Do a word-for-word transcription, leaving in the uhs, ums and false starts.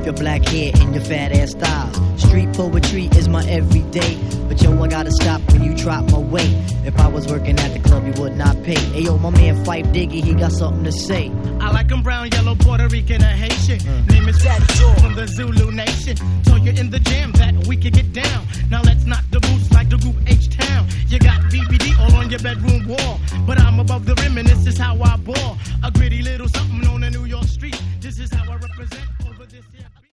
your black hair and your fat ass thighs. Street poetry is my everyday, but yo, I gotta stop when you drop my weight. If I was working at the club, you would not pay. Hey yo, my man Fife Diggy, he got something to say. I like him brown, yellow, Puerto Rican, or Haitian. Mm. Name is Fat Joe from the Zulu Nation. Told you in the jam that we could get down. Now let's knock the boots like the group H-Town. You got B B D all on your bedroom wall, but I'm above the rim and this is how I ball. A gritty little something on a New York street. This is how I represent.